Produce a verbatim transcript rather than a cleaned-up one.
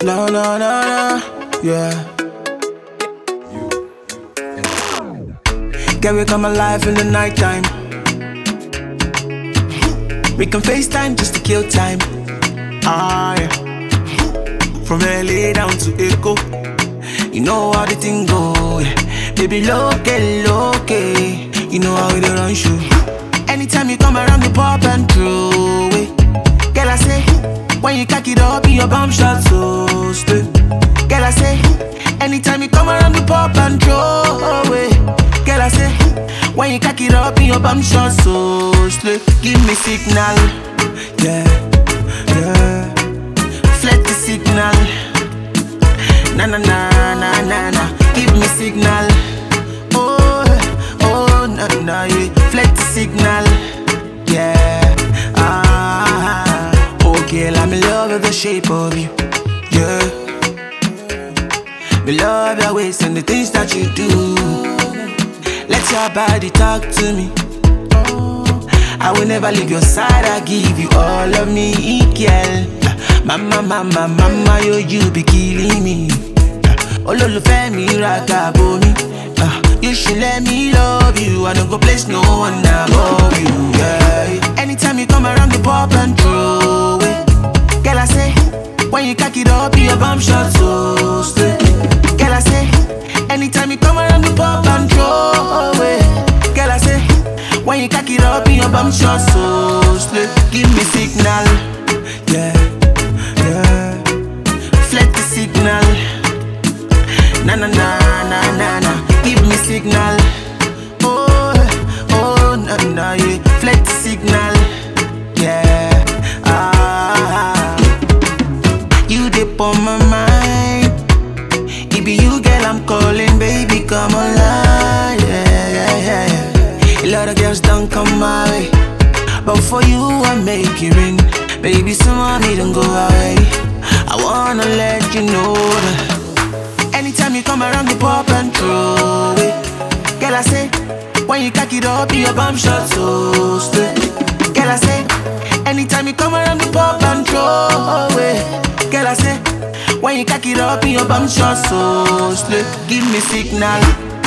No, no, no, no, yeah. Girl, we come alive in the nighttime. We can FaceTime just to kill time. Ah, yeah. From L A down to Echo, you know how the thing go, yeah. Baby, loke, loke, you know how we dey run show. Anytime you come around, the pop and throw it. Girl, I say, when you cock it up in your bum shot so straight. Girl, I say, anytime you come around, the pop and throw it. Girl, I say, when you cock it up in your bum shot so straight. Give me signal, yeah, yeah. Flex the signal, na na na na na na. Give me signal, oh oh na na yeah. Flex the signal, yeah. Ah, okay, I'm in love with the shape of you, yeah. Me love your ways and the things that you do. Let your body talk to me. I will never leave your side, I give you all of me, girl. Mama, mama, mama, yo, you be killing me. Olólùfẹ́ mi ragabo mi. You should let me love you. I don't go place no one above you, yeah. Anytime you come around the pop and throw it. Girl, I say, when you cock it up, your bum shot so straight. Girl, I say, anytime you come around the pop and throw it. Girl, I say, when you cock it up, your bum shot so straight. Give me signal, yeah, yeah. Flex the signal, na na na na na na. Give me signal, oh oh na na yeah. Flex the signal, yeah. Ah, you dip on my mind. It be you, girl, I'm calling, baby, come online, yeah, yeah, yeah. A lot of girls don't come my way, but for you I make it ring. Baby, some of me don't go away. I wanna let you know that anytime you come around, the pop and throw it. Girl, I say, when you cock it up, your bum shot so straight. Girl, I say, anytime you come around, the pop and throw it. Girl, I say, when you cock it up, your bum shot so straight. Give me signal.